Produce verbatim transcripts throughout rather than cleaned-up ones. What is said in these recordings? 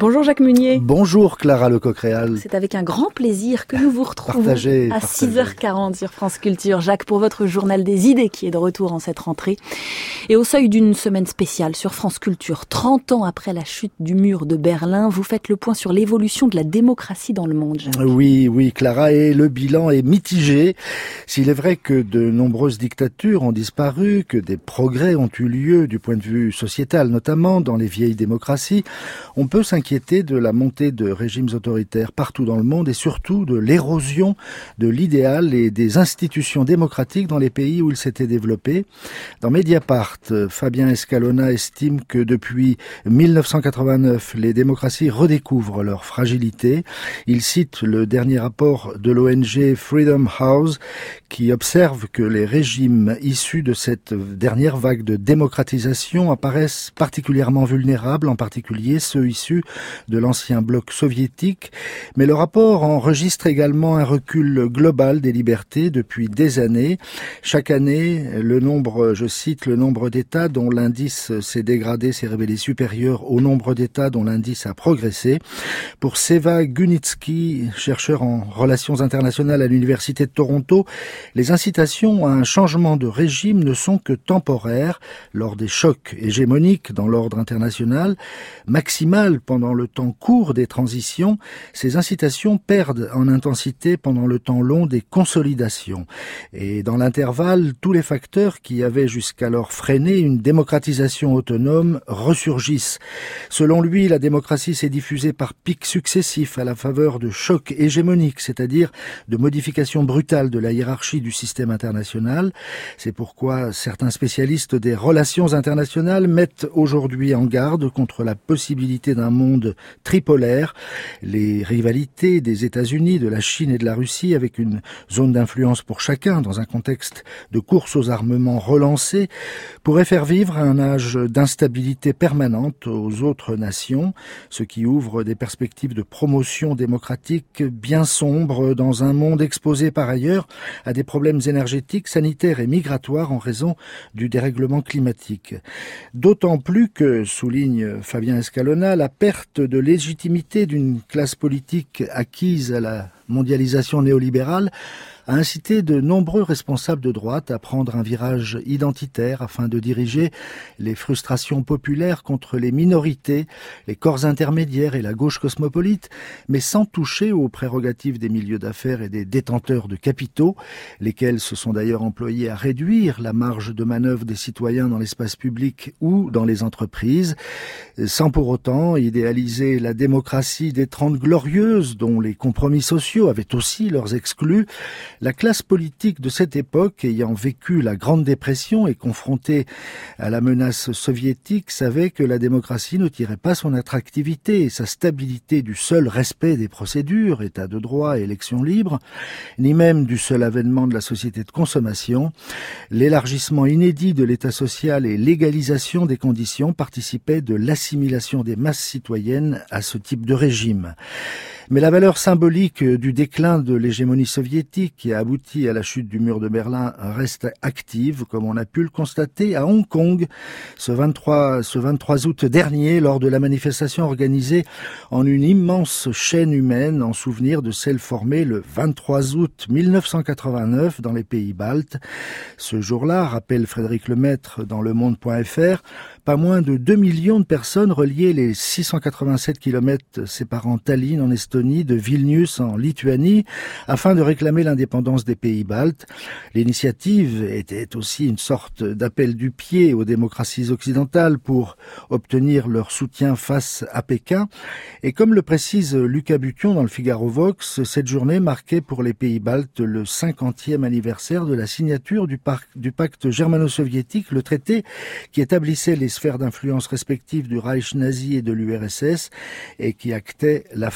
Bonjour Jacques Munier. Bonjour Clara Lecoq-Réal. C'est avec un grand plaisir que nous vous retrouvons partagez, à partagez. six heures quarante sur France Culture. Jacques, pour votre journal des idées qui est de retour en cette rentrée. Et au seuil d'une semaine spéciale sur France Culture, trente ans après la chute du mur de Berlin, vous faites le point sur l'évolution de la démocratie dans le monde, Jacques. Oui, oui Clara, et le bilan est mitigé. S'il est vrai que de nombreuses dictatures ont disparu, que des progrès ont eu lieu du point de vue sociétal, notamment dans les vieilles démocraties, on peut s'inquiéter de la montée de régimes autoritaires partout dans le monde et surtout de l'érosion de l'idéal et des institutions démocratiques dans les pays où il s'était développé. Dans Mediapart, Fabien Escalona estime que depuis mille neuf cent quatre-vingt-neuf, les démocraties redécouvrent leur fragilité. Il cite le dernier rapport de l'O N G Freedom House qui observe que les régimes issus de cette dernière vague de démocratisation apparaissent particulièrement vulnérables, en particulier ceux issus de l'ancien bloc soviétique. Mais le rapport enregistre également un recul global des libertés depuis des années. Chaque année, le nombre, je cite, le nombre d'États dont l'indice s'est dégradé s'est révélé supérieur au nombre d'États dont l'indice a progressé. Pour Seva Gunitsky, chercheur en relations internationales à l'Université de Toronto, les incitations à un changement de régime ne sont que temporaires lors des chocs hégémoniques dans l'ordre international, maximales pendant le temps court des transitions. Ces incitations perdent en intensité pendant le temps long des consolidations. Et dans l'intervalle, tous les facteurs qui avaient jusqu'alors freiné une démocratisation autonome ressurgissent. Selon lui, la démocratie s'est diffusée par pics successifs à la faveur de chocs hégémoniques, c'est-à-dire de modifications brutales de la hiérarchie du système international. C'est pourquoi certains spécialistes des relations internationales mettent aujourd'hui en garde contre la possibilité d'un monde tripolaire, les rivalités des États-Unis, de la Chine et de la Russie avec une zone d'influence pour chacun dans un contexte de course aux armements relancés pourraient faire vivre un âge d'instabilité permanente aux autres nations, ce qui ouvre des perspectives de promotion démocratique bien sombres dans un monde exposé par ailleurs à des problèmes énergétiques, sanitaires et migratoires en raison du dérèglement climatique. D'autant plus que, souligne Fabien Escalona, la perte de légitimité d'une classe politique acquise à la mondialisation néolibérale a incité de nombreux responsables de droite à prendre un virage identitaire afin de diriger les frustrations populaires contre les minorités, les corps intermédiaires et la gauche cosmopolite, mais sans toucher aux prérogatives des milieux d'affaires et des détenteurs de capitaux, lesquels se sont d'ailleurs employés à réduire la marge de manœuvre des citoyens dans l'espace public ou dans les entreprises, sans pour autant idéaliser la démocratie des Trente Glorieuses, dont les compromis sociaux avaient aussi leurs exclus. La classe politique de cette époque, ayant vécu la Grande Dépression et confrontée à la menace soviétique, savait que la démocratie ne tirait pas son attractivité et sa stabilité du seul respect des procédures, état de droit et élections libres, ni même du seul avènement de la société de consommation. L'élargissement inédit de l'état social et l'égalisation des conditions participaient de l'assimilation des masses citoyennes à ce type de régime. Mais la valeur symbolique du déclin de l'hégémonie soviétique qui a abouti à la chute du mur de Berlin reste active, comme on a pu le constater à Hong Kong ce vingt-trois, ce vingt-trois août dernier, lors de la manifestation organisée en une immense chaîne humaine en souvenir de celle formée le vingt-trois août mille neuf cent quatre-vingt-neuf dans les pays baltes. Ce jour-là, rappelle Frédéric Lemaître dans Le Monde point F R, pas moins de deux millions de personnes reliaient les six cent quatre-vingt-sept kilomètres séparant Tallinn en Estonie de Vilnius en Lituanie afin de réclamer l'indépendance des pays baltes. L'initiative était aussi une sorte d'appel du pied aux démocraties occidentales pour obtenir leur soutien face à Pékin. Et comme le précise Lucas Bution dans le Figaro Vox, cette journée marquait pour les pays baltes le cinquantième anniversaire de la signature du, par- du pacte germano-soviétique, le traité qui établissait les sphères d'influence respectives du Reich nazi et de l'U R S S et qui actait la fin de leur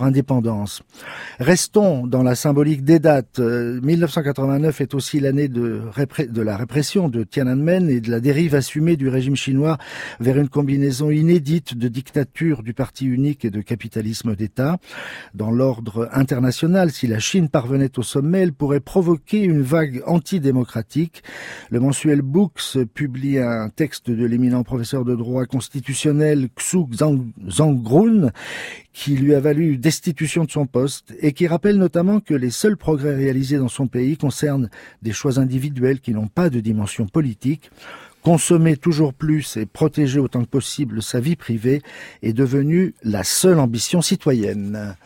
leur indépendance. Restons dans la symbolique des dates. mille neuf cent quatre-vingt-neuf est aussi l'année de, répré- de la répression de Tiananmen et de la dérive assumée du régime chinois vers une combinaison inédite de dictature du parti unique et de capitalisme d'État. Dans l'ordre international, si la Chine parvenait au sommet, elle pourrait provoquer une vague antidémocratique. Le mensuel Books publie un texte de l'éminent professeur de droit constitutionnel Xu Zhanggrun qui lui a valu destitution de son poste et qui rappelle notamment que les seuls progrès réalisés dans son pays concernent des choix individuels qui n'ont pas de dimension politique. Consommer toujours plus et protéger autant que possible sa vie privée est devenu la seule ambition citoyenne.